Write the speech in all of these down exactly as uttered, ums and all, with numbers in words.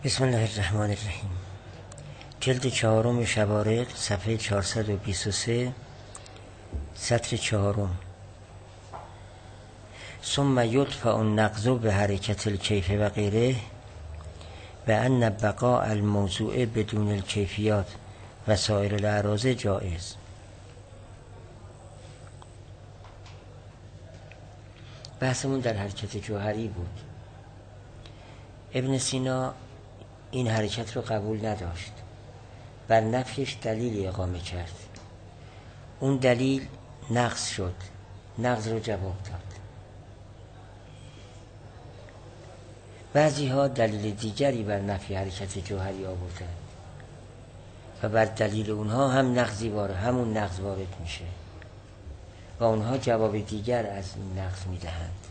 بسم الله الرحمن الرحیم. جلد چهارم شبارق، صفحه چهارصد و بیست و سه، سطر چهارم. ثم یدفع النقض به حرکت الکیف و غیره و ان بقاء الموضوع بدون الکیفیات و سایر الاعراض جائز. بحثمون در حرکت جوهری بود. ابن سینا این حرکت رو قبول نداشت، بر نفیش دلیلی اقامه کرد. اون دلیل نقض شد، نقض رو جواب داد. بعضی ها دلیل دیگری بر نفی حرکت جوهری آوردن و بر دلیل اونها هم نقضی وارد، همون نقض وارد میشه و اونها جواب دیگر از این نقض میدهند.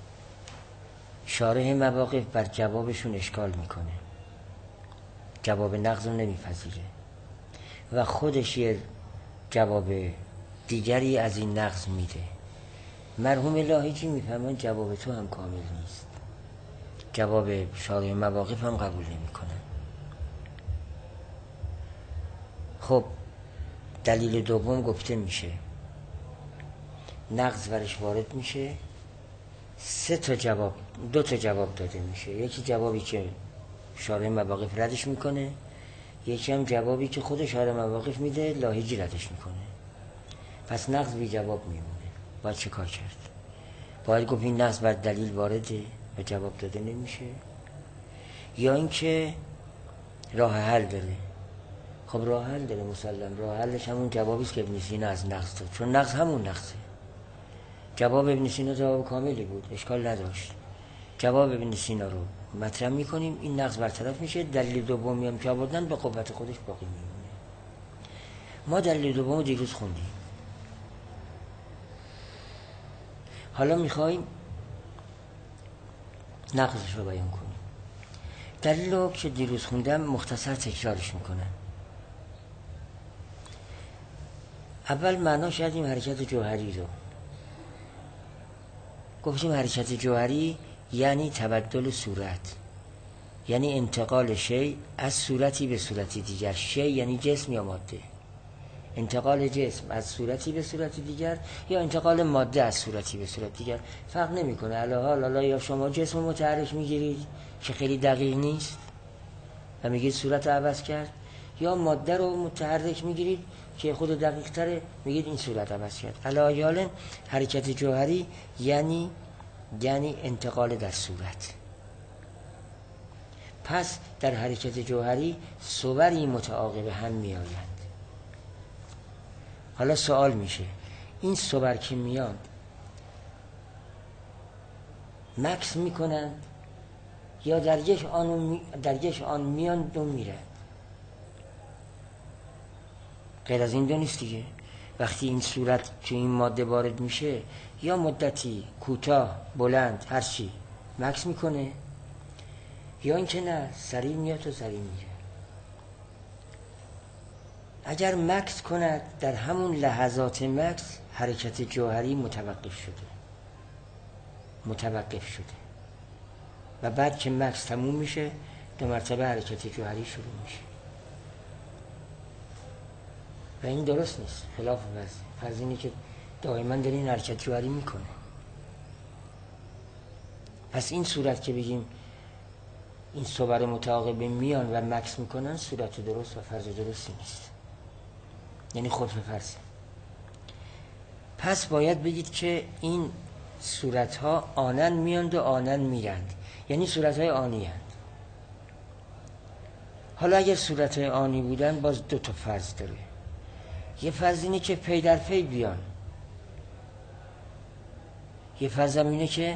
شارح مواقف بر جوابشون اشکال میکنه، جواب نقض رو نمیپذیره و خودش یه جواب دیگری از این نقض میده. مرحوم لاهیجی میفهمن جواب تو هم کامل نیست، جواب شارح مواقف هم قبول نمیکنن. خب دلیل دوم گفته میشه، نقض برش وارد میشه، سه تا جواب، دو تا جواب داده میشه. یکی جوابی که شارح مواقف ردش میکنه، یکی هم جوابی که خود شارح مواقف میده، لاهیجی ردش میکنه. پس نقض بی جواب میمونه. باید چه کار کرد؟ باید گفت این نقض بر دلیل وارده و جواب داده نمیشه، یا اینکه راه حل داره. خب راه حل داره مسلم، راه حلش همون جوابی است که ابن سینا از نقض داد، چون نقض همون نقضه. جواب ابن سینا جواب کاملی بود، اشکال نداشت. جواب ابن سینا رو مطرح میکنیم، این نقض برطرف میشه. دلیل دومی هم که آوردن به قوت خودش باقی میمونه. ما دلیل دوم رو دیروز خوندیم، حالا میخوایم نقضش رو بیان کنیم. دلیل رو که دیروز خوندم مختصر تکرارش میکنم. اول معنا کردیم حرکت جوهری رو. گفتیم حرکت جوهری یعنی تبدل صورت، یعنی انتقال شی از صورتی به صورتی دیگر. شی یعنی جسم یا ماده. انتقال جسم از صورتی به صورتی دیگر یا انتقال ماده از صورتی به صورت دیگر فرق نمیکنه. الحال حالا یا شما جسم متحرک میگیرید که خیلی دقیق نیست و میگید صورت رو عوض کرد، یا ماده رو متحرک میگیرید که خود دقیق تره، میگید این صورت عوض کرد. الحال حرکت جوهری یعنی یعنی انتقال در صورت. پس در حرکت جوهری صوری متعاقب هم می آیند. حالا سوال میشه، این صور که میان مکس میکنند یا در یک آن می... در یک آن میان دو میرند؟ غیر از این دو نیست دیگه. وقتی این صورت که این ماده وارد میشه، یا مدتی کوتاه بلند هر چی مکس میکنه، یا اینکه نه سریع میاد و سریع میره. اگر مکس کند در همون لحظات مکس حرکت جوهری متوقف شده متوقف شده و بعد که مکس تموم میشه دو مرتبه حرکت جوهری شروع میشه و این درست نیست، خلاف وضع. فرض اینه که دائما داره این حرکت جوهری میکنه. پس این صورت که بگیم این صور متعاقب میان و مکس میکنن، صورت درست و فرض درستی نیست، یعنی خود به فرض. پس باید بگید که این صورت ها آنن میاند و آنن میرند، یعنی صورت های آنی هند. حالا اگر صورت های آنی بودن باز دو تا فرض داره. یه فرض اینه که پی در پی بیان، یه فرض هم اینه که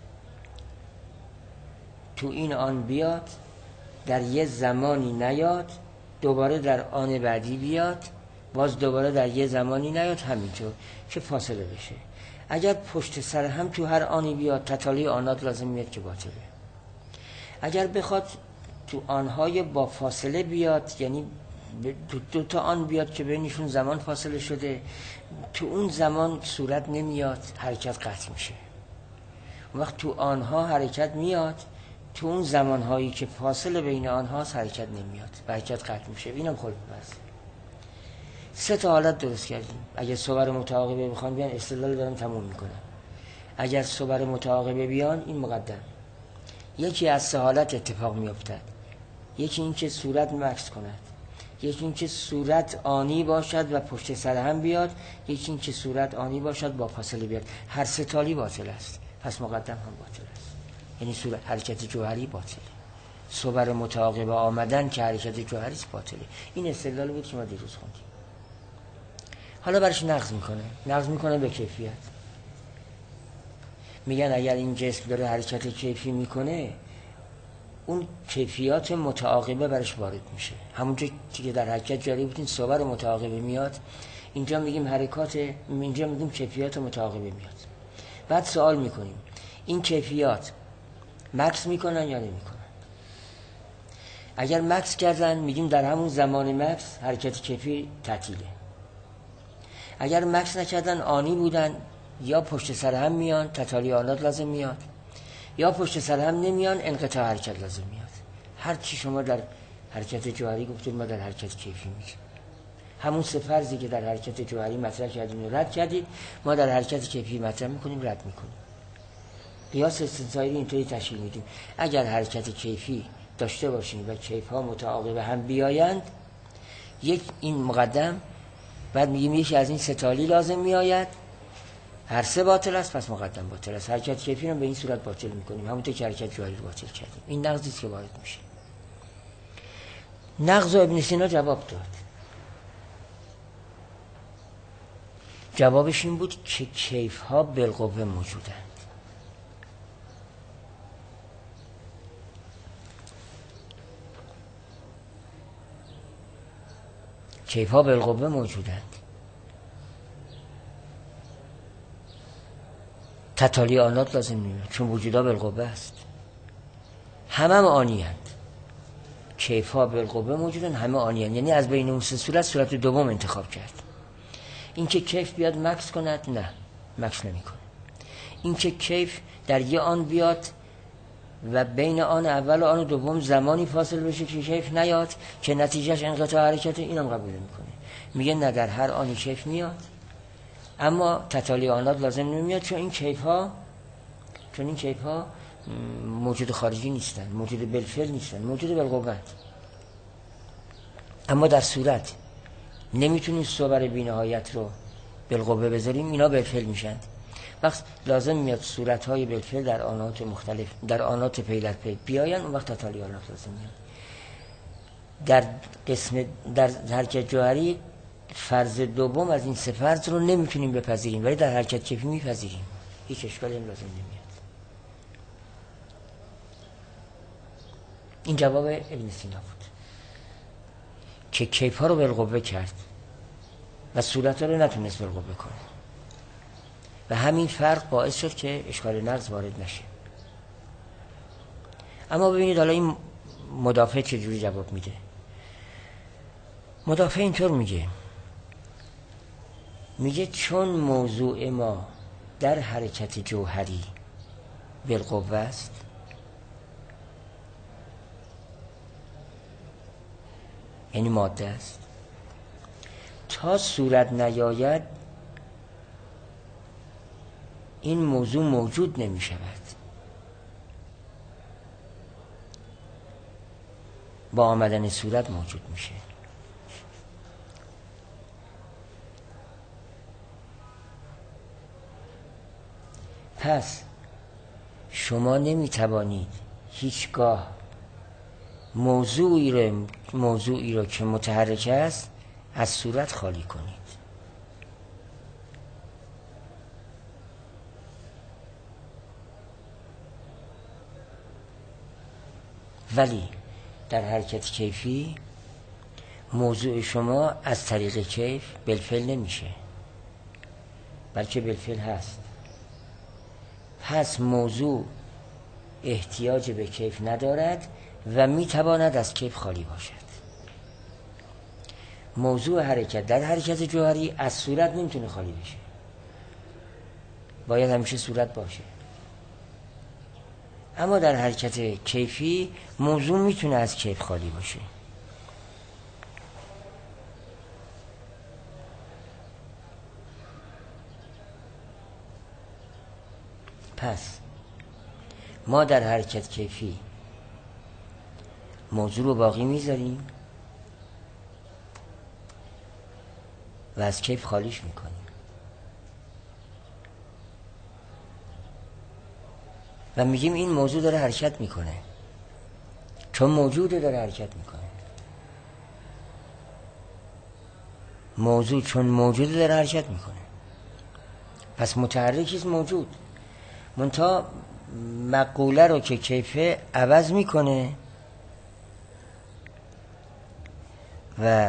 تو این آن بیاد، در یه زمانی نیاد، دوباره در آن بعدی بیاد، باز دوباره در یه زمانی نیاد، همینطور که فاصله بشه. اگر پشت سر هم تو هر آنی بیاد، تتالی آنات لازم میاد که باطله. اگر بخواد تو آنهای با فاصله بیاد، یعنی دو, دو تا آن بیاد که بینشون زمان فاصله شده، تو اون زمان صورت نمیاد، حرکت قطع میشه. وقت تو آنها حرکت میاد، تو اون زمانهایی که فاصله بین آنهاست حرکت نمیاد و حرکت قطع میشه. اینم خلق بس. سه تا حالت درست کردیم. اگر صور متعاقبه بخوان بیان استدلال دارم تموم میکنم. اگر صور متعاقبه بیان این مقدم. یکی از سه حالت اتفاق میافتد. یکی این که صورت مکث کند، یکی این که صورت آنی باشد و پشت سر هم بیاد، یکی این که صورت آنی باشد با فاصله بیاد. هر سه تالی باطل است، پس مقدم هم باطل است. یعنی صورت حرکت جوهری باطله. صور متعاقبه آمدن که حرکت جوهری است باطله. این استدلال بود که ما دیروز خوندیم. حالا برش نقض میکنه. نقض میکنه به کیفیت. میگن اگر این جسم داره حرکت کیفی میکنه، اون کیفیات متعاقبه برش وارد میشه. همونجا که در حرکت جاری بودین صور متعاقبه میاد، اینجا میگیم حرکات، اینجا میگیم کیفیات متعاقبه میاد. بعد سوال میکنیم این کیفیات مکث میکنن یا نمیکنن؟ اگر مکث کردن میگیم در همون زمان مکث حرکت کیفی تعطیله. اگر مکث نکردن آنی بودن، یا پشت سر هم میان تتالی آنات لازم میاد، یا پشت سر هم نمیان انقطاع حرکت لازم میاد. هر چی شما در حرکت جوهری گفتید ما در حرکت کیفی میگیم. همون سه فرضی که در حرکت جوهری مطرح کردیم و رد کردید، ما در حرکت کیفی مطرح میکنیم رد میکنیم. قیاس استثنایی اینطوری تشکیل میدیم. اگر حرکت کیفی داشته باشیم و کیف ها متعاقب هم بیایند، یک این مقدم، بعد میگیم یکی از این سه تالی لازم میآید، هر سه باطل است، پس مقدم باطل است. حرکت کیفی رو به این صورت باطل میکنیم، همونطور که حرکت جوهری رو باطل کردیم. این نقضی است که وارد میشه. نقض و ابن سینا جواب داد. جوابش این بود که کیف ها بالقوه موجودند. کیف ها بالقوه موجودند. تتالی آنات لازم نمیاد چون وجودا بالقوه است. همه هم آنی هست. کیف ها بالقوه موجودن، همه آنی هست. یعنی از بین اون سه صورت صورت دوم انتخاب کرد. این که کیف بیاد مکث کند، نه مکث نمی کنه. این که کیف در یه آن بیاد و بین آن اول و آن دوم زمانی فاصله بشه که کیف نیاد که نتیجهش انقطاع حرکت، اینم قبول نمیکنه. میگه نه، در هر آنی کیف میاد، اما تتالی آنات لازم نمیاد چون این کیف ها چون این کیف ها موجود خارجی نیستن، موجود بالفعل نیستن، موجود بالقوه. اما در صورت نمیتونیم صور بی‌نهایت رو بالقوه بذاریم، اینا بالفعل میشن. وقت لازم میاد صورت های بالفعل در آنات مختلف در آنات پی در پی بیاین، اون وقت تتالی آنات لازم میاد. در قسم در حرکت جوهری فرض دوم از این سه فرض رو نمیتونیم بپذیریم، ولی در حرکت کیفی میپذیریم. هیچ اشکالی هم لازم نمیاد. این جواب ابن سینا بود که کیف ها رو بالقوه کرد و صورت ها رو نتونست بالقوه کنه و همین فرق باعث شد که اشکال نقض وارد نشه. اما ببینید حالا این مدافع چجوری جواب میده. مدافع اینطور میگه میگه چون موضوع ما در حرکت جوهری بالقوه است، یعنی ماده است، تا صورت نیاید این موضوع موجود نمی شود. با آمدن صورت موجود میشه. پس شما نمی توانید هیچگاه موضوعی رو موضوعی رو که متحرک است از صورت خالی کنید. ولی در حرکت کیفی موضوع شما از طریق کیف بالفعل نمیشه، بلکه بالفعل هست. پس موضوع احتیاج به کیف ندارد و میتواند از کیف خالی باشد. موضوع حرکت در حرکت جوهری از صورت نمیتونه خالی بشه، باید همیشه صورت باشه. اما در حرکت کیفی موضوع میتونه از کیف خالی باشه. پس ما در حرکت کیفی موضوع رو باقی میذاریم و از کیف خالیش میکنیم. و میگیم این موضوع داره حرکت میکنه، چون موجوده داره حرکت میکنه. موضوع چون موجوده داره حرکت میکنه، پس متحرکیست موجود. منتها مقوله رو که کیفه عوض میکنه و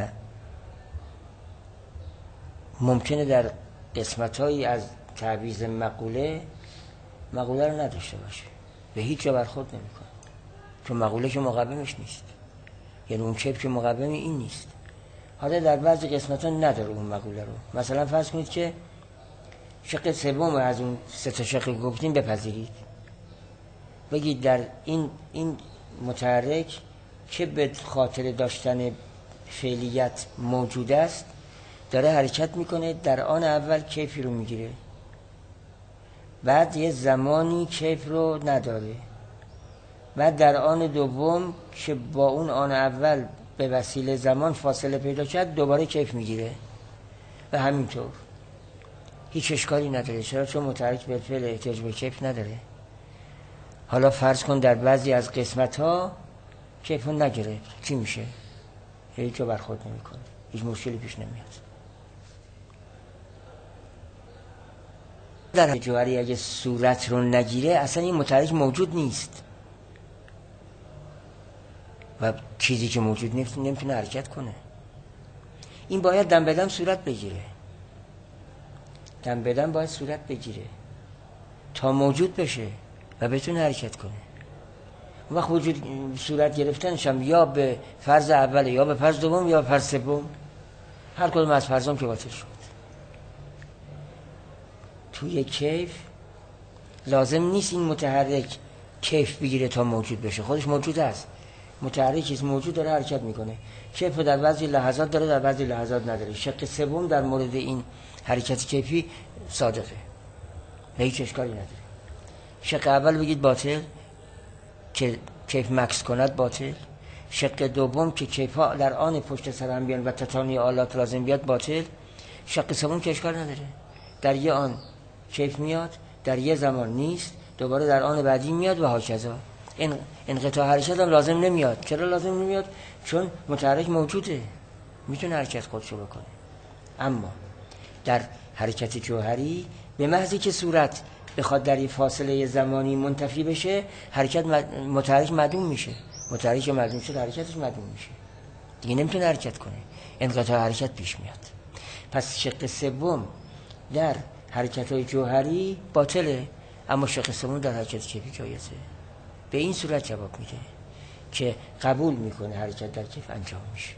ممکنه در قسمت‌هایی از تعویض مقوله مقوله رو نداشته باشه، به هیچ جا برخورد نمیکنه، چون مقوله که مقومش نیست، یعنی اون کیف که مقوم این نیست. حالا در بعضی قسمت‌ها نداره اون مقوله رو. مثلا فرض کنید که شق سوم از اون سه تا شق گفتیم بپذیرید، بگید در این این متحرک که به خاطر داشتن فعلیت موجود است داره حرکت میکنه، در آن اول کیفی رو میگیره، بعد یه زمانی کیف رو نداره، بعد در آن دوم که با اون آن اول به وسیله زمان فاصله پیدا کرد دوباره کیف میگیره و همینطور. هیچ اشکالی نداره. چرا؟ چون متحرک بالفعل احتیاج به کیف نداره. حالا فرض کن در بعضی از قسمت ها کیف رو نگرفت، چی میشه؟ هیچ جا برخورد نمیکنه، هیچ مشکلی پیش نمیاد. در جوهری اگه صورت رو نگیره اصلا این متحرک موجود نیست و چیزی که موجود نیست نمیتونه حرکت کنه. این باید دم بدم صورت بگیره، دم بدم باید صورت بگیره تا موجود بشه و بتونه حرکت کنه. اون وقت وجود صورت گرفتنش هم یا به فرض اوله یا به فرض دوم یا به فرض سوم، هر کدوم از فرضام که باطل شد. توی کیف لازم نیست این متحرک کیف بگیره تا موجود بشه، خودش موجود است. متحرکیست موجود داره حرکت میکنه. کیف در بعضی لحظات داره، در بعضی لحظات نداره. شق سوم در مورد این حرکت کیفی صادقه، به هیچ اشکالی نداره. شق اول بگید باطل که کیف مکس کند باطل، شق دوم که کیف ها در آن پشت سر هم بیان و تتانی آلات لازم بیاد باطل، شق سوم که اشکال نداره، در یه آن کیف میاد، در یه زمان نیست، دوباره در آن بعدی میاد و هاکذا. این انقطاع حرکت هم لازم نمیاد. چرا لازم نمیاد؟ چون متحرک موجوده، میتونه حرکت خودشو بکنه. اما در حرکت جوهری به محضی که صورت بخواد در یه فاصله زمانی منتفی بشه، حرکت متحرک معدوم میشه. متحرک معدوم شد حرکتش معدوم میشه، دیگه نمیتونه حرکت کنه، انقطاع حرکت پیش میاد. پس شق سوم در حرکت‌های جوهری باطله، اما شق سوم در حرکت کیفی جایزه. به این صورت جواب میده که قبول میکنه حرکت در کیف انجام میشه.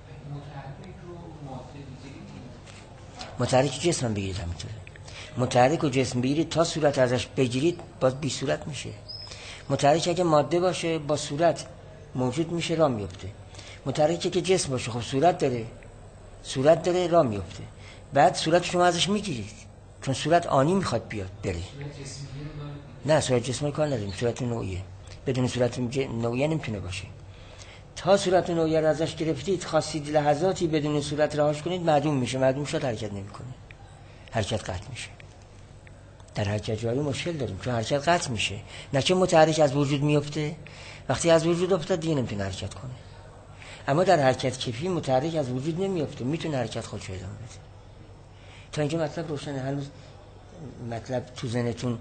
متحرک جسم بگیرید همینطوره. متحرک و جسم بگیرید تا صورت ازش بگیرید باز بی صورت میشه. متحرک اگه ماده باشه با صورت موجود میشه، راه میفته. متحرکی که جسم باشه خب صورت داره، صورت داره راه میفته. بعد صورت شما ازش میگیرید چون صورت آنی میخواد بیاد بره. نه صورت جسمی کار نداریم، صورت نوعیه. بدون صورت نوعیه نمیتونه باشه. تا صورت نوعیه رو ازش گرفتید خواستید لحظاتی بدون صورت رهاش کنید، معدوم میشه. معدوم شد حرکت نمیکنه، حرکت قطع میشه. در حرکت جوهری مشکل داریم چون حرکت قطع میشه. نه چه متحرک از وجود میفته، وقتی از وجود افتاد دیگه نمیتونه حرکت کنه. اما در حرکت کیفی متحرک از وجود نمیفته، میتونه حرکت خودشو ادامه بده. تا اینجا مطلب روشنه؟ هنوز مطلب تو ذهنتون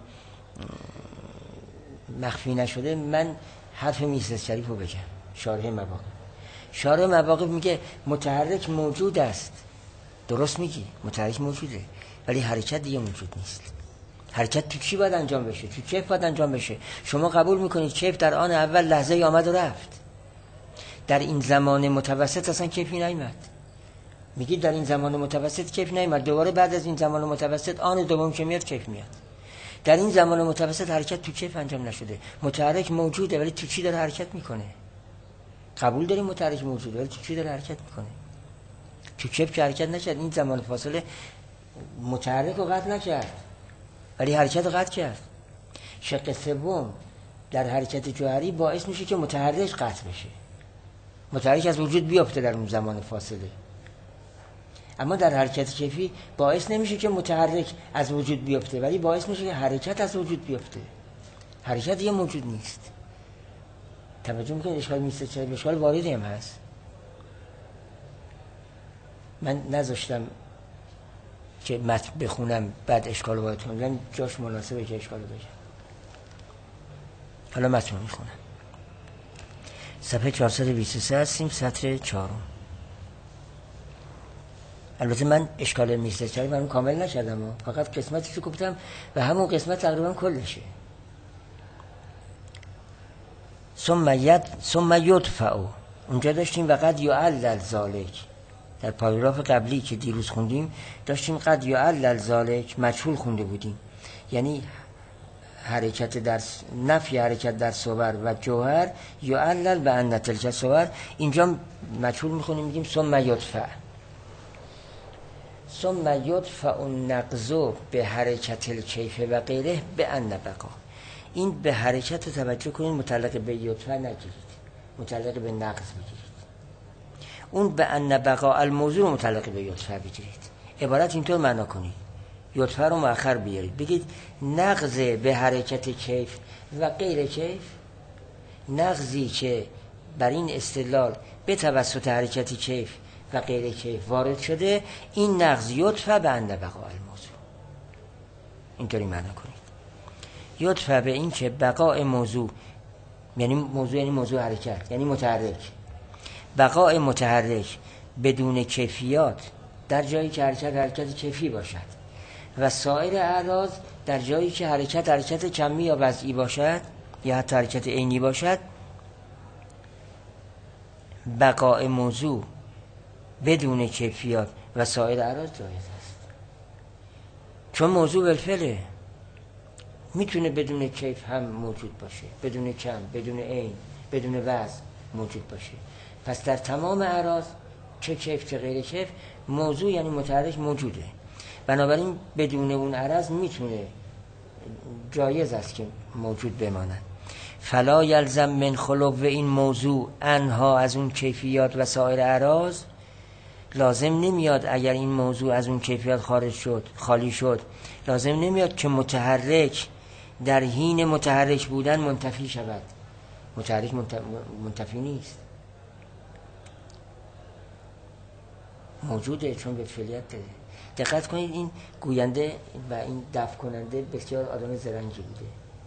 مخفی نشده؟ من حرف میرزا شریف رو بگم. شارح مواقف شارح مواقف میگه متحرک موجود است. درست میگی، متحرک موجوده ولی حرکت دیگه موجود نیست. حرکت تو چی باید انجام بشه؟ تو کیف باید انجام بشه. شما قبول میکنید کیف در آن اول لحظه آمد و رفت، در این زمان متوسط اصلا کیفی نیامد. میگید در این زمان متوسط کیف نیامد، دوباره بعد از این زمان متوسط آن دوم که میاد کیف میاد. در این زمان متوسط حرکت تو کیف انجام نشده. متحرک موجوده ولی تو چی داره حرکت میکنه؟ قبول داریم متحرک موجوده ولی تو چی داره حرکت میکنه؟ تو کیف که حرکت نکرد. این زمان فاصله متحرک رو قطع نکرد ولی حرکت رو قطع کرد. شق سوم در حرکت جوهری باعث میشه که متحرک قطع بشه، متحرک از وجود بیافته در اون زمان فاصله. اما در حرکت کیفی باعث نمیشه که متحرک از وجود بیافته ولی باعث میشه که حرکت از وجود بیافته. حرکت یه موجود نیست. توجه میکنید اشکال میسته چه اشکال واردی هم هست. من نذاشتم که متن بخونم بعد اشکال وارد کنم، یعنی جاش مناسبه که اشکال بگم. حالا متن رو میخونم. صفحه چهارصد و بیست و سه هستیم، سطر چهارم. البته من اشکال میستچری من کامل نشدم، فقط قسمتش رو گفتم و همون قسمت تقریبا کلشه. ثم ید ثم یدفع، اونجا داشتیم و قد یعلل ذالک. در پاراگراف قبلی که دیروز خوندیم داشتیم قد یعلل ذالک مجهول خونده بودیم، یعنی حرکت در نفی حرکت در صور و جوهر یعلل به ان تلک صور. اینجا مجهول میخونیم میگیم ثم یدفع. ثم یدفع النقض به حرکت الکیف و غیره به ان بقا. این به حرکت رو توجه کنید، متعلق به یدفع نگیرید، متعلق به نقض بگیرید. اون به ان بقا الموضوع رو متعلق به یدفع بگیرید. عبارت اینطور معنا کنید، یدفع رو مؤخر بیارید، بگید نقض به حرکت کیف و غیر کیف، نقضی که بر این استدلال به توسط حرکت کیف و غیر کیف وارد شده، این نقض یدفع به ان بقا الموضوع. اینطوری معنا کنید. یدفع به این که بقاء موضوع، یعنی موضوع یعنی موضوع حرکت، یعنی متحرک، بقاء متحرک بدون کیفیات در جایی که حرکت حرکت کیفی باشد و سایر اعراض در جایی که حرکت حرکت کمی یا وضعی باشد یا حتی حرکت عینی باشد، بقاء موضوع بدون کیفیات و سایر اعراض جایز است. چون موضوع بالفعله، میتونه بدون کیف هم موجود باشه، بدون کم، بدون عین، بدون وضع موجود باشه. پس در تمام اعراض چه کیف چه غیر کیف موضوع یعنی متحرک موجوده. بنابراین بدون اون عرض میتونه جایز است که موجود بماند. فلا یلزم من خلو و این موضوع انها از اون کیفیات و سایر اعراض، لازم نمیاد اگر این موضوع از اون کیفیات خارج شد، خالی شد، لازم نمیاد که متحرک در حین متحرک بودن منتفی شود. متحرک منتفی نیست، موجوده چون به فعلیت داره. دقت کنید این گوینده و این دفع کننده بسیار آدم زرنگی بوده،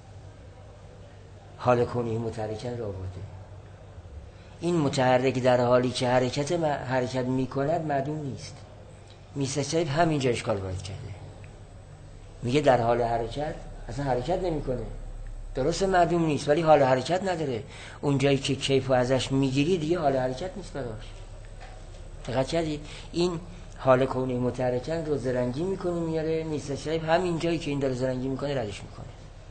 حال کونی متحرکن را آورده. این متحرک در حالی که حرکت حرکت میکند معدوم نیست. میسچریف همینجا اشکال وارد کرده، میگه در حال حرکت اصلا حرکت نمیکنه، درست معدوم نیست ولی حال حرکت نداره. اونجایی که کیف و ازش میگیری دیگه حال حرکت نیست براش. دقت کردید این حال کونی متحرکن رو زرنگی میکنه میاره، میسچریف همین جایی که این داره زرنگی میکنه ردش میکنه.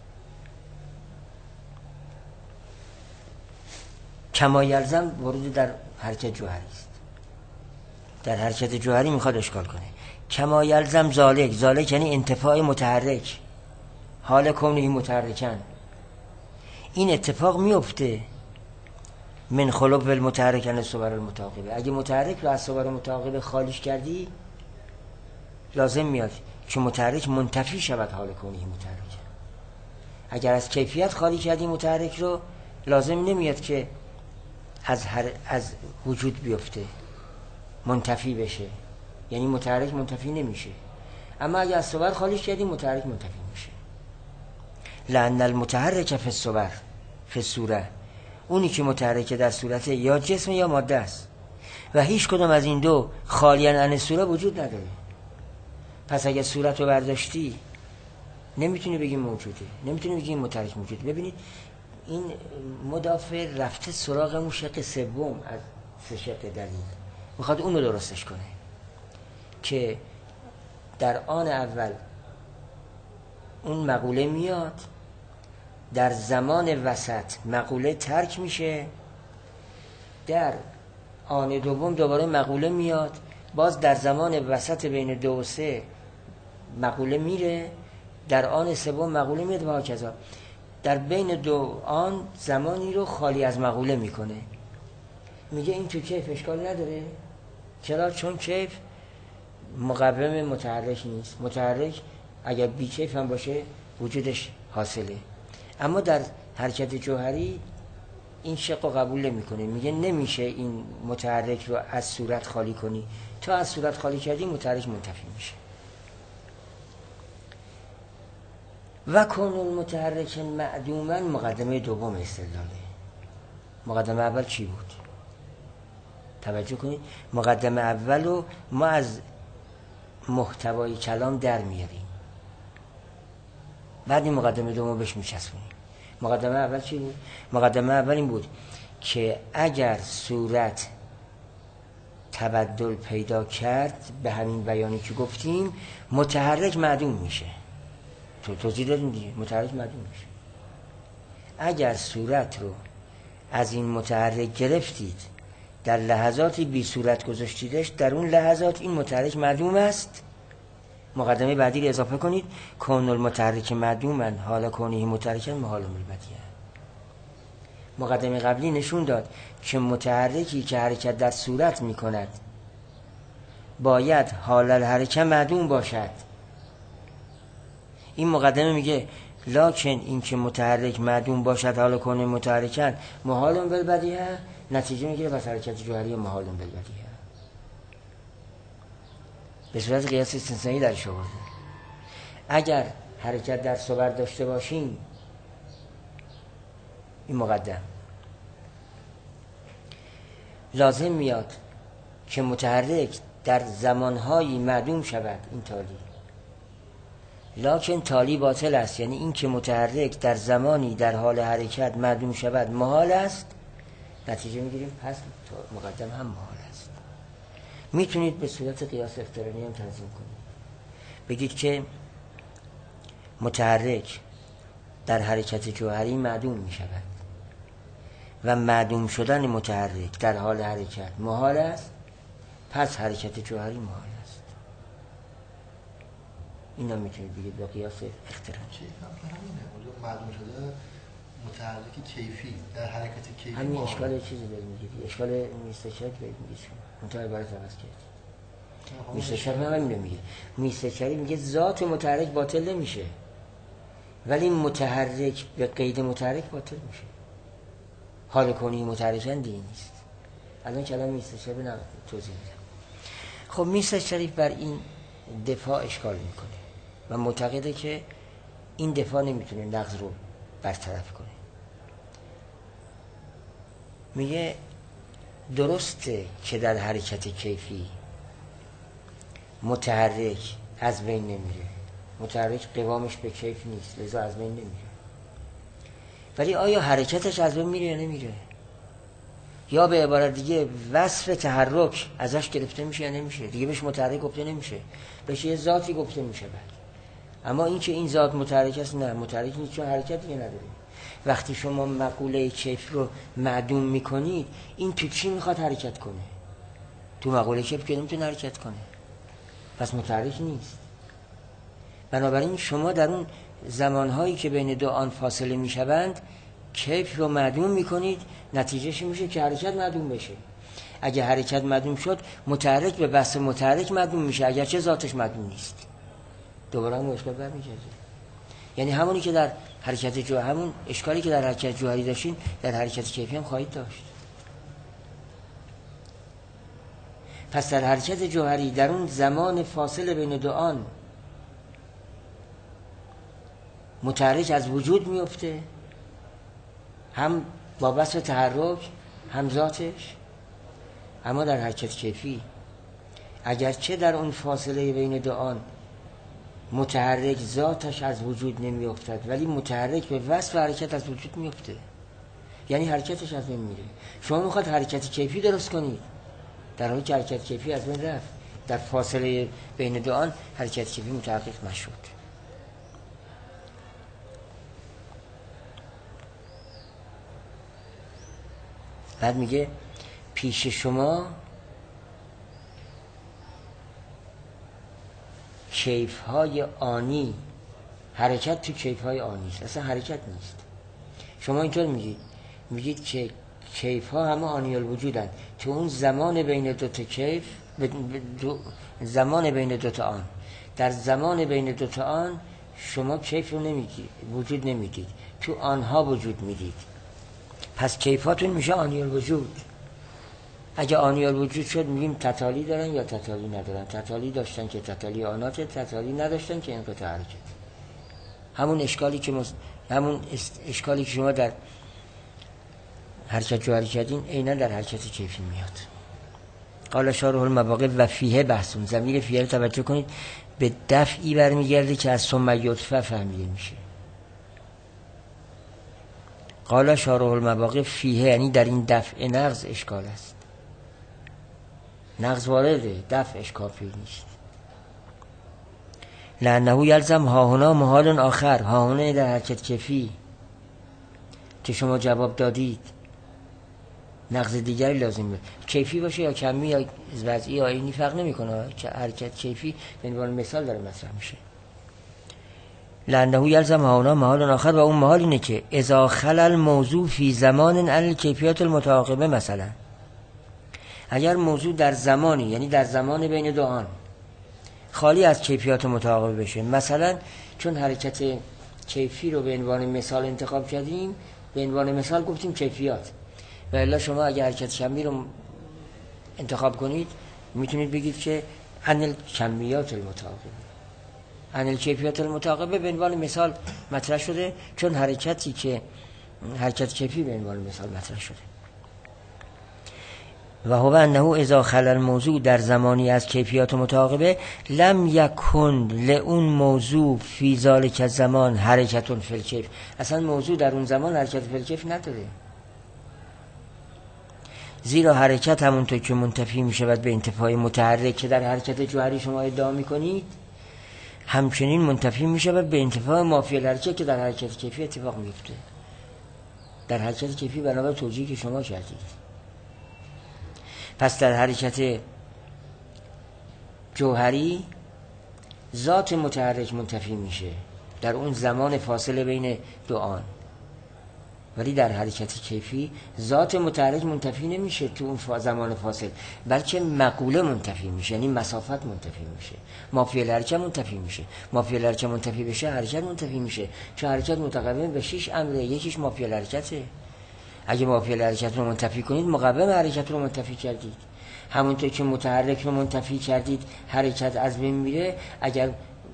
کما یلزم ورود در حرکت جوهری است. در حرکت جوهری میخواد اشکال کنه. کما یلزم ذالک، ذالک یعنی انتفاع متحرک، حال کونی متحرکن. این اتفاق میفته من خلوب المتحرکن صور المتعاقبه. اگه متحرک رو از صور متعاقبه خالیش کردی لازم میاد که متحرک منتفی شود حال کونی متحرک. اگر از کیفیت خالی کردی متحرک رو لازم نمیاد که از هر از وجود بیفته، منتفی بشه، یعنی متحرک منتفی نمیشه. اما اگر از صور خالیش کردی متحرک منتفی میشه. لأن المتحرک فی الصور فی الصوره، اونی که متحرک در صورت یا جسم یا ماده است و هیچ کدام از این دو خالیاً عن صوره وجود نداره. پس اگر صورت رو برداشتی نمیتونی بگی موجوده، نمیتونی بگی متحرک موجوده. ببینید این مدافع رفته سراغ اون شق سوم از سه شق دلیل، میخواد اون رو درستش کنه که در آن اول اون مقوله میاد، در زمان وسط مقوله ترک میشه، در آن دوم دوباره مقوله میاد، باز در زمان وسط بین دو و سه مقوله میره، در آن سوم مقوله میاد و هاکذا. در بین دو آن زمانی رو خالی از مقوله میکنه. میگه این تو کیف اشکال نداره. چرا؟ چون کیف مقوم متحرک نیست. متحرک اگر بی کیف هم باشه وجودش حاصله. اما در حرکت جوهری این شق رو قبول نمیکنه. میگه نمیشه این متحرک رو از صورت خالی کنی. تا از صورت خالی کردی متحرک منتفی میشه. و کون المتحرک معدوما مقدمه دوم استدلاله. مقدمه اول چی بود؟ توجه کنید، مقدمه اول رو ما از محتوای کلام در میاریم، بعد این مقدمه دوم بهش میچسبونیم. مقدمه اول چی بود؟ مقدمه اول این بود که اگر صورت تبدل پیدا کرد به همین بیانی که گفتیم متحرک معدوم میشه. تو توضیح دادیم دیگه، متحرک معدوم میشه. اگر صورت رو از این متحرک گرفتید در لحظاتی بی صورت گذاشتیدش، در اون لحظات این متحرک معدوم است. مقدمه بعدی رو اضافه کنید، کون المتحرک معدوما حالا کونه متحرکا محال البدیهه. مقدمه قبلی نشون داد که متحرکی که حرکت در صورت میکند باید حال الحرکه معدوم باشد. این مقدمه میگه لکن این که متحرک معدوم باشد حال کونه متحرکا محال البدیهه، نتیجه میگیره بس حرکت جوهری محال البدیهه. به صورت قیاس استثنایی درش آورده. اگر حرکت در صور داشته باشیم، این مقدم لازم میاد که متحرک در زمانهایی معدوم شود، این تالی. لکن تالی باطل است، یعنی این که متحرک در زمانی در حال حرکت معدوم شود محال است. نتیجه میگیریم پس مقدم هم محال است. میتونید به صورت قیاس اقترانی هم تنظیم کنید. بگید که متحرک در حرکت جوهری معدوم می شود و معدوم شدن متحرک در حال حرکت محال است، پس حرکت جوهری محال است. اینا میتونید بگید با قیاس اقترانی. معدوم شده متحرک کیفی در حرکت کیفی همین اشکال چیزی داریم میگید، اشکال میستشک باید میگید شما منطقه عبارت عوض کرد. میستشک هم همین میگه، میستشک میگه ذات متحرک باطل نمیشه ولی متحرک به قید متحرک باطل میشه. حال کنی متحرکن دیگه نیست. الان کلام میستشک رو توضیح میدم. خب میستشک بر این دفاع اشکال میکنه و معتقده که این دفاع نمیتونه نقض رو برطرف کنه. میگه درسته که در حرکت کیفی متحرک از بین نمیره، متحرک قوامش به کیف نیست لذا از بین نمیره، ولی آیا حرکتش از بین میره یا نمیره؟ یا به عبارت دیگه وصف تحرک ازش گرفته میشه یا نمیشه؟ دیگه بهش متحرک گفته نمیشه، بهش یه ذاتی گفته میشه بعد. اما این که این ذات متحرک است، نه متحرک نیست چون حرکت دیگه نداره. وقتی شما مقوله کیف رو معدوم میکنید، این تو چی میخواد حرکت کنه؟ تو مقوله کیف که نمیتونه حرکت کنه، پس متحرک نیست. بنابراین شما در اون زمانهایی که بین دو آن فاصله میشوند کیف رو معدوم میکنید، نتیجهش میشه که حرکت معدوم بشه. اگه حرکت معدوم شد متحرک به بحث متحرک معدوم میشه اگرچه ذاتش معدوم نیست. دوباره هم اشکال برمیگرده. یعنی همونی که در حرکت جوهری، همون اشکالی که در حرکت جوهری داشتین در حرکت کیفی هم خواهید داشت. پس در حرکت جوهری در اون زمان فاصله بین دو آن متحرک از وجود میفته، هم با بس تحرک هم ذاتش. اما در حرکت کیفی اگرچه در اون فاصله بین دو آن متحرک ذاتش از وجود نمی افتد ولی متحرک به وصف حرکت از وجود می افته، یعنی حرکتش از بین میره. شما میخواد حرکت کیفی درست کنید در حالی که حرکت کیفی از بین رفت، در فاصله بین دو آن حرکت کیفی متحقق نشد. بعد میگه پیش شما کیف های آنی، حرکت تو کیف های آنی است، اصلا حرکت نیست. شما اینطور میگید میگید که کیف ها همه آنی الوجودن، تو اون زمان بین دو تا کیف، دو زمان بین دو تا آن، در زمان بین دو تا آن شما کیف رو نمیگید، وجود نمیدید، تو آنها وجود میدید. پس کیفاتون میشه آنی الوجود. اگه آنی الوجود شد میگیم تتالی دارن یا تتالی ندارن. تتالی داشتن که تتالی آنات، تتالی نداشتن که انقطاع حرکت. همون اشکالی که مز... همون اشکالی که شما در حرکت جوهری کردین عیناً در حرکت کیفی میاد. قال شارح المباغی و فیه بحثون، ضمیر فیه رو توجه کنید، به دفعی برمیگرده که از ثم یطفه فهمیده میشه. قال شارح المباغی فیه یعنی در این دفع نقض اشکال است. نقض وارده، دفع اشکال پیدا نیست. لانه یلزم هاهنا محال آخر، هاهنا در حرکت کیفی که شما جواب دادید نقض دیگری لازم بود، کیفی باشه یا کمی یا وضعی یا عینی فرق نمیکنه، که حرکت کیفی به عنوان مثال داره مطرح میشه. لانه یلزم هاهنا محال آخر، و اون محال اینه که اذا خلل موضوع فی زمان عن کیفیات المتعاقبه، مثلا اگر موضوع در زمانی، یعنی در زمان بین دو آن، خالی از کیفیات متعاقبه بشه، مثلا چون حرکت کیفی رو به عنوان مثال انتخاب کردیم، به عنوان مثال گفتیم کیفیات، و الا شما اگر حرکت کمی رو انتخاب کنید میتونید بگید که عن کمیات المتعاقبه، عن کیفیات المتعاقبه به عنوان مثال مطرح شده، چون حرکتی که حرکت کیفی به عنوان مثال مطرح شده. و هو انه اذا خلل الموضوع در زمانی از کیفیات متعاقبه لم یکن لئون موضوع فی ذلک الزمان حرکت فی الکیف، اصلا موضوع در اون زمان حرکت فی الکیف نداره، زیرا حرکت همونطور که منتفی می شود به انتفاع متحرک که در حرکت جوهری شما ادعا می کنید، همچنین منتفی می شود به انتفاع مافی الحرکت که در حرکت کیفی اتفاق می افته. در حرکت کیفی بنابرای توجیهی که شما کردید. پس در حرکت جوهری ذات متحرک منتفی میشه در اون زمان فاصله بین دو آن، ولی در حرکت کیفی ذات متحرک منتفی نمیشه تو اون زمان فاصل، بلکه مقوله منتفی میشه، یعنی مسافت منتفی میشه، مافی الحرکت منتفی میشه. مافی الحرکت منتفی بشه حرکت منتفی میشه، چون حرکت متقوم به شش امره، یکیش مافی الحرکته. اگه مافی الحرکت رو منتفی کنید مقوم حرکت رو منتفی کردید، همونطور که متحرک رو منتفی کردید حرکت از بین میره، اگر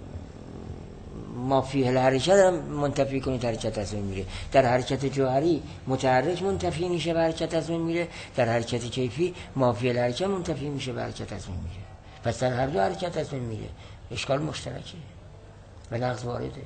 مافی الحرکت هم منتفی کنید حرکت از بین میره. در حرکت جوهری متحرک منتفی میشه و حرکت از بین میره، در حرکت کیفی مافی الحرکت منتفی میشه و حرکت از بین میره. پس در هر دو حرکت از بین میره، اشکال مشترکه و نقض وارده.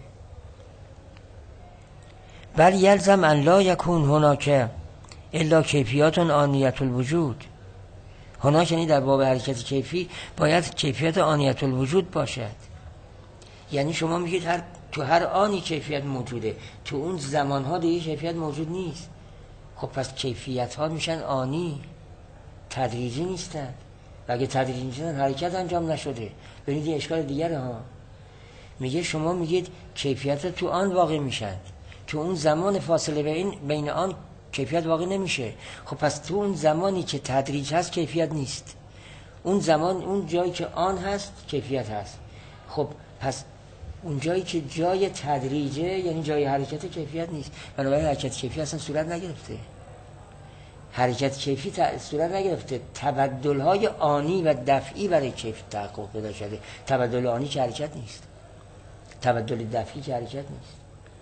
بل یلزم ان لا یکون هناک الا کیفیات آنیت الوجود، هناک یعنی در باب حرکت کیفی باید کیفیت آنیت الوجود باشد. یعنی شما میگید هر تو هر آنی کیفیت موجوده، تو اون زمانها دیگه کیفیت موجود نیست. خب پس کیفیت ها میشن آنی، تدریجی نیستن، و اگه تدریجی نیستن حرکت انجام نشده. ببینید یه اشکال دیگره ها، میگه شما میگید کیفیت تو آن واقع میشن، تو اون زمان فاصله بین بین آن کیفیت واقع نمیشه. خب پس تو اون زمانی که تدریج هست کیفیت نیست، اون زمان اون جایی که آن هست کیفیت هست. خب پس اون جایی که جای تدریجه یعنی جای حرکت کیفیت نیست، بنابراین حرکت کیفی اصلا صورت نگرفته، حرکت کیفی ت... صورت نگرفته. تبدل های آنی و دفعی برای کیف تحقق پیدا شده، تبدل آنی که حرکت نیست، تبدل دفعی که حرکت نیست.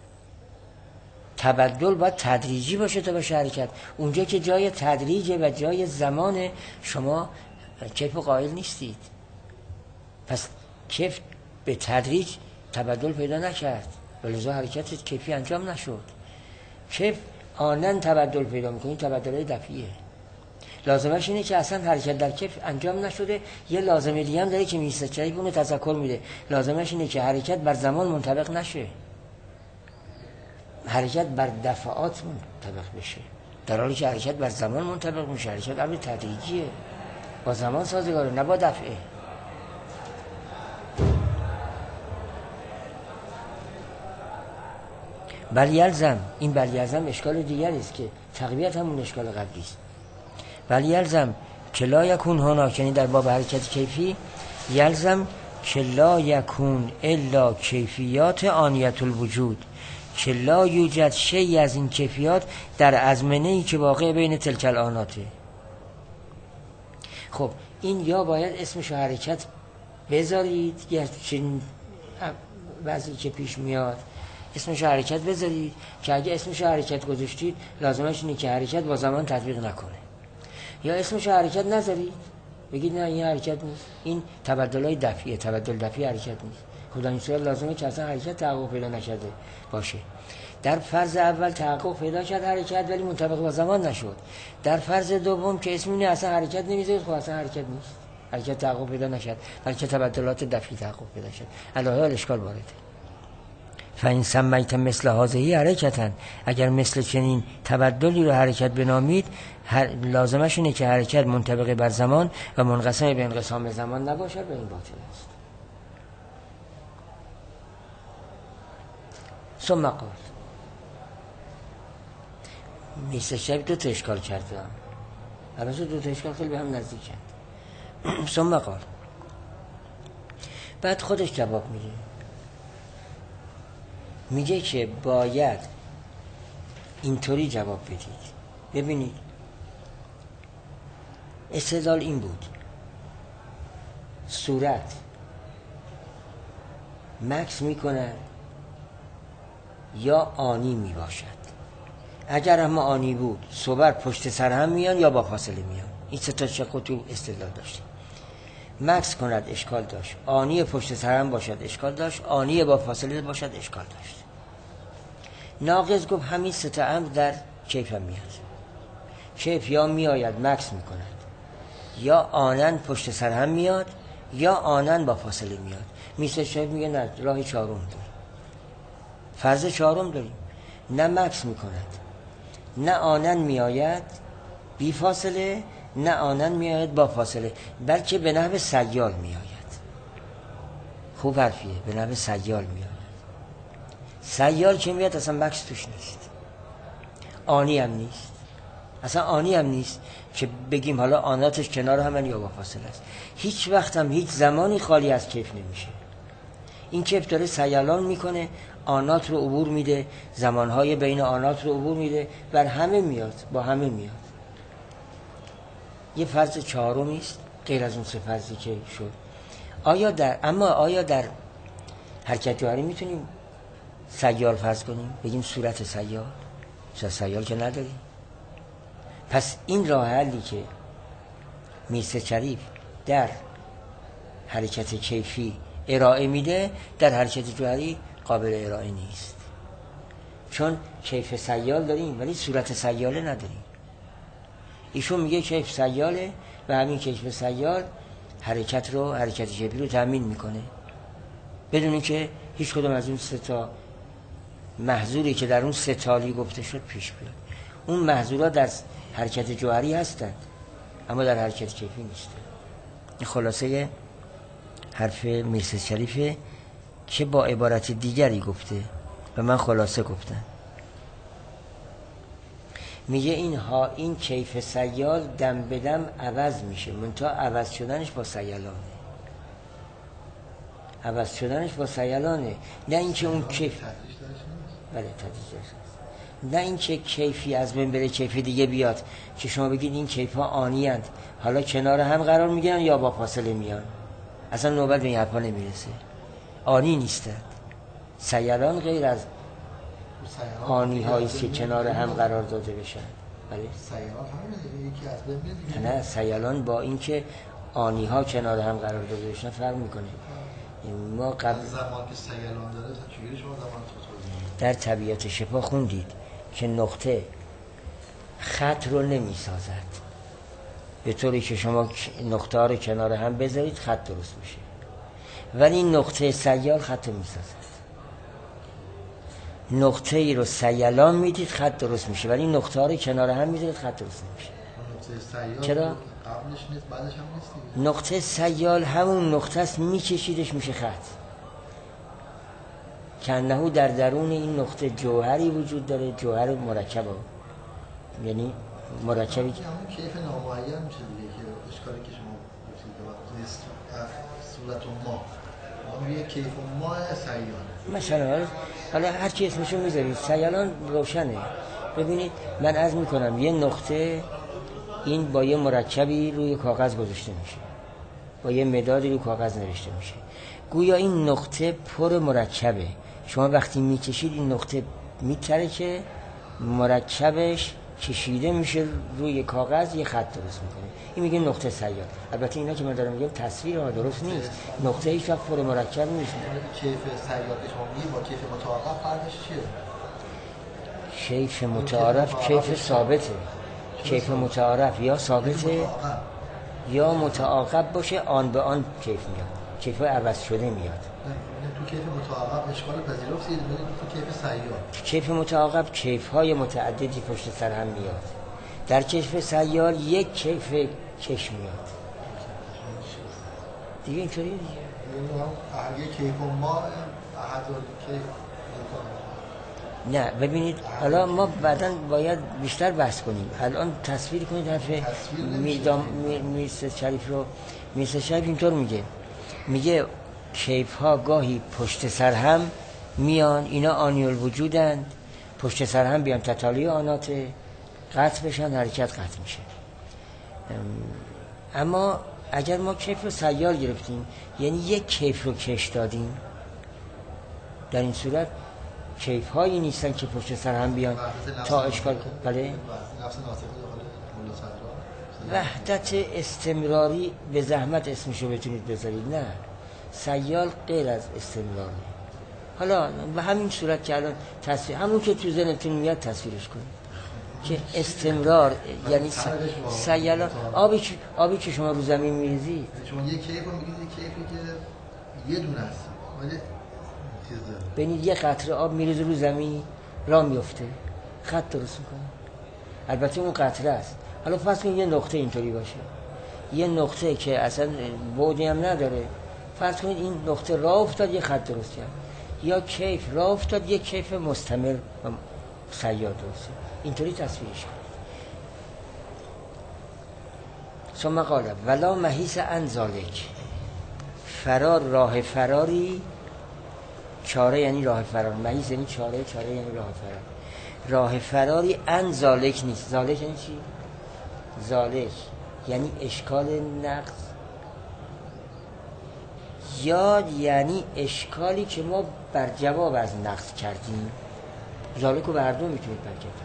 تبدل باید تدریجی باشه تا باشه حرکت. اونجا که جای تدریجه و جای زمان شما کیف قائل نیستید، پس کیف به تدریج تبدل پیدا نکرد و لذا حرکت کیفی انجام نشد. کیف آنن تبدل پیدا میکنید، تبدل دفعیه. لازمش اینه که اصلا حرکت در کیف انجام نشده. یه لازمه دیگه هم داره که میستچری اونو تذکر میده، لازمش اینه که حرکت بر زمان منطبق نشه، حرکت بر دفعات منطبق بشه. در حالی که حرکت بر زمان منطبق میشه. حرکت امر تدریجیه، با زمان سازگاره، نه با دفعه. بل یلزم، این بل یلزم اشکال دیگری است که تقویت همون اشکال قبلی است. بل یلزم که لا یکون هناک، یعنی در باب حرکت کیفی یلزم که لا یکون الا کیفیات آنیت الوجود، که لا یوجد شیء از این کیفیات در ازمنه‌ای که واقع بین تلک الآناته. خب این یا باید اسمشو حرکت بذارید، یا چنین وضعی که پیش میاد اسمشو حرکت بذارید که اگه اسمشو حرکت گذاشتید لازمش اینه که حرکت با زمان تطبیق نکنه، یا اسمشو حرکت نذارید بگید نه این حرکت نیست، این تبدلای دفعیه، تبدل دفعی حرکت نیست. خب در این صورت لازمه که اصلا حرکت تحقق پیدا نشده باشه. در فرض اول تحقق پیدا کرد حرکت ولی منطبق با زمان نشد. در فرض دوم که اسمونی اصلا حرکت نمیذارید، خب اصلا حرکت نیست، حرکت تحقق پیدا نشد بلکه تبدلات دفعی تحقق پیدا شد. علاوه بر اشکال وارده. فاین سمیت مثل هذه حرکتن، اگر مثل چنین تبدلی رو حرکت بنامید، لازمش اینه که حرکت منطبق بر زمان و منقسم به انقسام زمان نباشد و این باطل است. ثم قال، میسه شب دو تا اشکال کرده، البته دو تا اشکال خیلی به هم نزدیک کرد. ثم قال، بعد خودش جواب میده، میگه که باید اینطوری جواب بدید. ببینید استدلال این بود، صورت مکس میکنه یا آنی میباشد. اگر هم آنی بود صور پشت سر هم میان یا با فاصله میان. این سه تا شق تو استدلال داشتیم. مکس کند اشکال داشت، آنی پشت سر هم باشد اشکال داشت، آنی با فاصله باشد اشکال داشت. ناقض گفت همین سه تا امر در کیف هم میاد. کیف یا میآید مکس میکند، یا آنن پشت سر هم میاد، یا آنن با فاصله میاد. میسه شاید میگه نه، راه چهارم داریم، فرض چهارم داریم، نه مکس میکند، نه آنن میآید بی فاصله، نه آنن میآید با فاصله، بلکه به نحو سیال میآید. خوب حرفیه، به نحو سیال میآید. سیال که میاد اصلا مکس توش نیست، آنی هم نیست، اصلا آنی هم نیست که بگیم حالا آناتش کنار هم یا با فاصله است. هیچ وقت هم هیچ زمانی خالی از کیف نمیشه. این کیف داره سیالان میکنه، آنات رو عبور میده، زمانهای بین آنات رو عبور میده، بر همه میاد، با همه میاد. یه فرض چهارمی است غیر از اون سه فرضی که شد. آیا در اما آیا در حرکت جوهری میتونیم سیال فرض کنیم، بگیم صورت سیال؟ چرا سیال که نداریم. پس این راه حلی که میرزا شریف در حرکت کیفی ارائه میده در حرکت جوهری قابل ارائه نیست، چون کیف سیال داریم ولی صورت سیاله نداریم. ایشون میگه کیف سیاله و همین کیف سیال حرکت رو حرکت کیفی رو تامین میکنه بدون اینکه هیچ کدوم از اون سه تا محظوری که در اون سه تالی گفته شد پیش بیاد. اون محظورات در حرکت جوهری هستند اما در حرکت کیفی نیستند. این خلاصه حرف میرزا شریفه که با عبارت دیگری گفته و من خلاصه گفتم. میگه اینها این کیف سیال دم به دم عوض میشه، منتها عوض شدنش با سیالانه، عوض شدنش با سیالانه، نه اینکه اون کیف بله تدریج نه اینکه کیفی از بین بره کیفی دیگه بیاد که شما بگید این کیف ها آنی اند، حالا کنار هم قرار میگیرن یا با فاصله میان. اصلا نوبت به این حرفا نمیرسه، آنی نیستند. سیالان غیر از آنی هایی که کنار هم قرار داده بشن. بله سیالان همین یکی از بین میاد. نه سیالان با اینکه آنی ها کنار هم قرار داده بشن فرق میکنه. ما قبل زمان که سیالان داره تا چجوری شما زمان توضیح در طبیعت شفا خوندید که نقطه خط رو نمی سازد به طوری که شما نقطه ها رو کنار هم بذارید خط درست میشه، ولی این نقطه سیال خط رو می سازد. نقطه ای رو سیلان میدید خط درست میشه، ولی این نقطه ها رو کنار هم میدید خط درست نمیشه. چرا؟ قبلش نیست بعدش هم نیست دیگه. نقطه سیال همون نقطه است، میکشیدش میشه خط. کنهو در درون این نقطه جوهری وجود داره، جوهر مرکب ها. یعنی مرکبی همون کیف نامعین میشه دیگه که اشکالی که شما گفتید صورت ما روی کیف ما سیال مثلا حالا هر چی اسمشو میذارید سیالان روشنه. ببینید من عرض میکنم یه نقطه این با یه مرکبی روی کاغذ گذاشته میشه، با یه مدادی روی کاغذ نوشته میشه، گویا این نقطه پر مرکبه. شما وقتی میکشید این نقطه میتره که مرکبش کشیده میشه روی کاغذ یه خط درست میکنه. این میگه نقطه سیال. البته اینا که من دارم میگم تصویر ها درست نیست، نقطه هیچ وقت پر مرکب نیست. کیف سیال که شما میگید با کیف متعارف فرقش چیه؟ کیف متعارف کیف ثابته. کیف متعارف یا ثابته یا متعاقب باشه، آن به آن کیف میاد، کیف عوض شده میاد. تو کیف متعاقب اشکال پذیرفتی، ولی تو کیف سیال کیف متعاقب کیف های متعددی پشت سر هم میاد. در کیف سیال یک کیف کش میاد دیگه. اینطوریه دیگه. اگه کیف ما احد کیف نه ببینید حالا ما بعداً باید بیشتر بحث کنیم. الان تصویر کنید حرف میدام میرسه شریف رو. میرسه شریف اینطور میگه، میگه کیف ها گاهی پشت سر هم میان، اینا آنیول وجودند، پشت سر هم بیان تتالی آناته، قطع بشن حرکت قطع میشه. اما اگر ما کیف رو سیال گرفتیم یعنی یک کیف رو کش دادیم، در این صورت کیف هایی نیستن که پشت سر هم بیان تا اشکال کنه. بله وحدت استمراری به زحمت اسمشو بتونید بذارید. نه سیال غیر از استمراری. حالا به همین صورت که الان تصویر همون که تو ذهنتون میاد تصویرش کنید که استمرار یعنی سیال آبی که آبی که شما رو زمین میریزید، شما یک کیف رو میگید، یک کیفی که یه دونه است ولی ببینید یه قطره آب میریزه رو زمین راه میفته، خط درست میکنه. البته اون قطره است. حالا فرض کنید یه نقطه اینطوری باشه، یه نقطه که اصلا بعدی هم نداره، فرض کنید این نقطه راه افتاد یه خط درست کرد، یا کیف راه افتاد یه کیف مستمر و سیال درست کرد. اینطوری تصویرش کنید. ثم قال ولا محیص عن ذلک، فرار راه فراری، چاره یعنی راه فرار، محیص یعنی چاره، چاره یعنی راه فرار. راه فراری عن ذلک نیست. ذلک یعنی چی؟ ذلک یعنی اشکال نقض، یا یعنی اشکالی که ما بر جواب از نقض کردیم. ذلک رو به هر دو میتونید برگردید.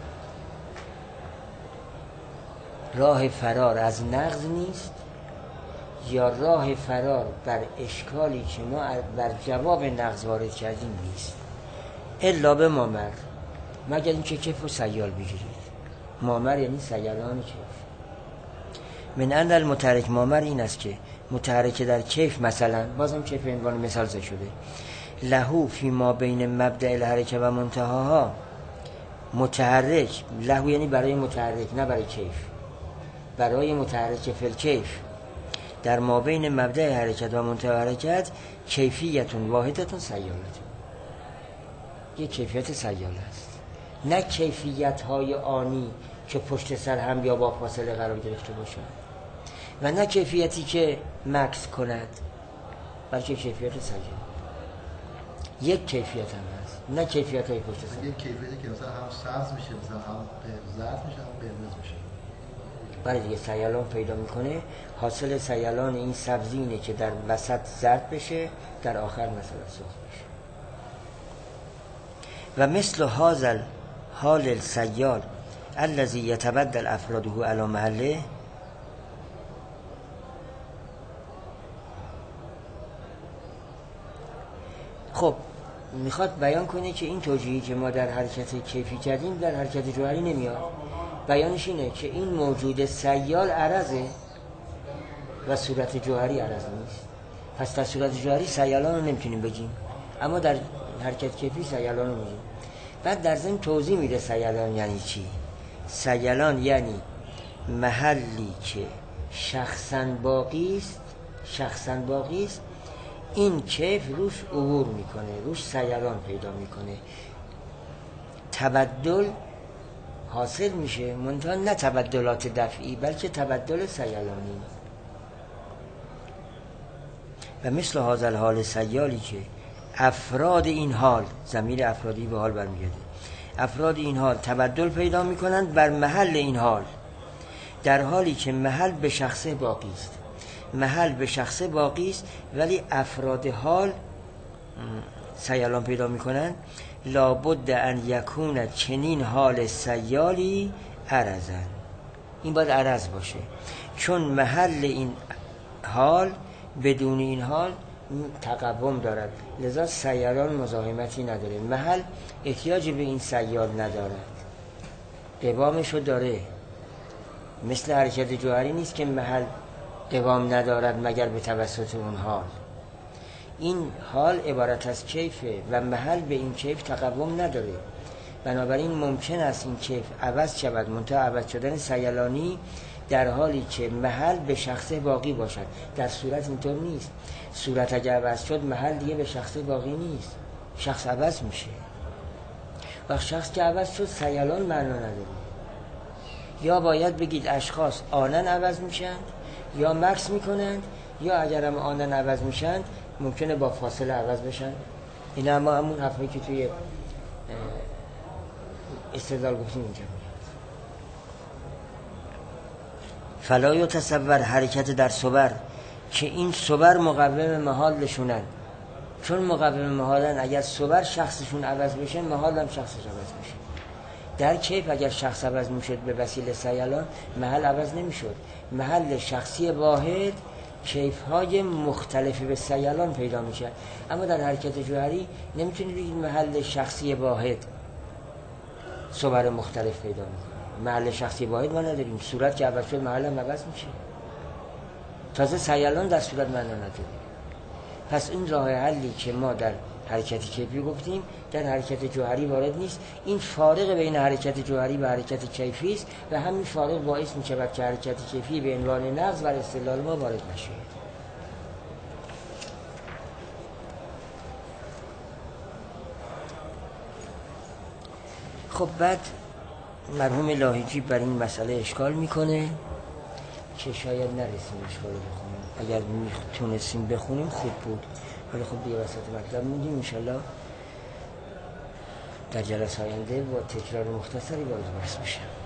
راه فرار از نقض نیست، یا راه فرار بر اشکالی که ما بر جواب نقض وارد کردیم نیست. الا به مامر، مگر این که کیف و سیال بگیرید. مامر یعنی سیالان کیف. من ان المتحرک مامر این است که متحرک در کیف، مثلا بازم کیف عنوان مثال زده شده، لهو فی ما بین مبدأ الحرکه و منتهاها. متحرک لهو یعنی برای متحرک، نه برای کیف، برای متحرک فی الکیف در ما بین مبدأ حرکت و منتهی حرکت کیفیتون واحدتون سیالتون، یک کیفیت سیال است، نه کیفیت های آنی که پشت سر هم یا با فاصله قرار گرفته باشند، و نه کیفیتی که مکس کند، بلکه کیفیت سیال. یک کیفیت هم هست، نه کیفیت های پشت سر. یک کیفیتی که مثلا هم سبز میشه، مثلا هم زرد میشه، هم قرمز میشه. برای دیگه سیالان پیدا میکنه. حاصل سیالان این سبزی اینه که در وسط زرد بشه، در آخر مثلا سرخ بشه. و مثل هازل حال السیال الذي يتبدل افراده على محله، خب میخواد بیان کنه که این توجیهی که ما در حرکت کیفی کردیم در حرکت جوهری نمیاد. بیانش اینه که این موجود سیال عرضه و صورت جوهری عرض نیست. پس در صورت جوهری سیالان رو نمیتونیم بگیم، اما در حرکت کیفی سیالان رو میگیم. بعد در ضمن توضیح میده سیلان یعنی چی. سیلان یعنی محلی که شخصاً باقی است، شخصاً باقی است، این کیف روش عبور میکنه، روش سیلان پیدا میکنه، تبدل حاصل میشه، منتها نه تبدلات دفعی بلکه تبدل سیلانی. و مثل هذا الحال سیالی که افراد این حال، ضمیر افرادی به حال برمیگرده، افراد این حال تبدل پیدا میکنند بر محل این حال، در حالی که محل به شخصه باقی است. محل به شخصه باقی است ولی افراد حال سیلان پیدا میکنند. لابد ان یکون چنین حال سیالی عرضن، این باید عرض باشه، چون محل این حال بدون این حال تقوم دارد، لذا سیلان مزاحمتی نداره. محل احتیاج به این سیال ندارد، قوامشو داره. مثل حرکت جوهری نیست که محل قوام ندارد مگر به توسط اون حال. این حال عبارت از کیفه و محل به این کیف تقوم نداره، بنابراین ممکن است این کیف عوض شود، منتها عوض شدن سیلانی در حالی که محل به شخصه باقی باشد. در صورت اینطور نیست. صورت اگر عوض شد محل دیگه به شخصه باقی نیست، شخص عوض میشه. وقت شخص که عوض شد سیلان معنا نداره. یا باید بگید اشخاص آنن عوض میشن یا مکس میکنند، یا اگر هم آنن عوض میشن ممکنه با فاصله عوض بشن. این اما همون حرفی که توی استدلال گفتیم اینجا. فلا یتصور حرکت در صور که این صور مقوم محالشونن، چون مقوم محالن اگر صور شخصشون عوض بشه محال هم شخصش عوض میشه. در کیف اگر شخص عوض میشد به وسیله سیلان محل عوض نمیشد. محل شخصی واحد کیف‌های مختلفی به سیلان پیدا میشه، اما در حرکت جوهری نمیتونید بگید محل شخصی واحد صور مختلف پیدا میکنه. محل شخصی واحد ما نداریم، صورت که عوض شد محل هم عوض میشه. تازه سیلان در صورت معنا نداره. پس این راه حلی که ما در حرکت کیفی گفتیم در حرکت جوهری وارد نیست. این فارق بین حرکت جوهری و حرکت کیفی است و همین فارق باعث می‌شود که حرکت کیفی به عنوان نقض و استدلال ما وارد نشه. خب بعد مرحوم لاهیجی بر این مسئله اشکال میکنه که شاید نرسیم اشکال بخونیم، اگر میتونستیم بخونیم خوب بود، ولی خب دیگه وسط مطلب موندیم. انشالله در جلسه آینده با تکرار مختصری باز بحث بشه.